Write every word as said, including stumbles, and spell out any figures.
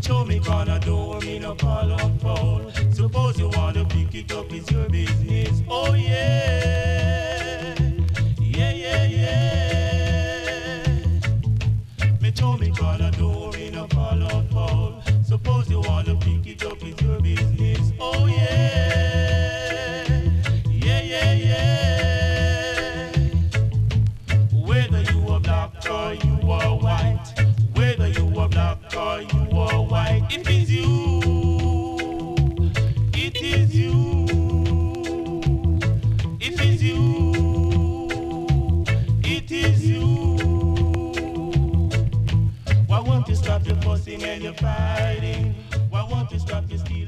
show me corner door, me no call up phone. Suppose you wanna pick it up, it's your business. Oh yeah, yeah, yeah, yeah. Me show me corner door, me no call up phone. Suppose you wanna pick it up, it's your business. Oh yeah, yeah, yeah, yeah. Whether you are black or you are white, whether you are black or you are white, it is you, it is you, it is you, it is you. Why won't you stop your fussing and your fighting? Why won't you stop your stealing?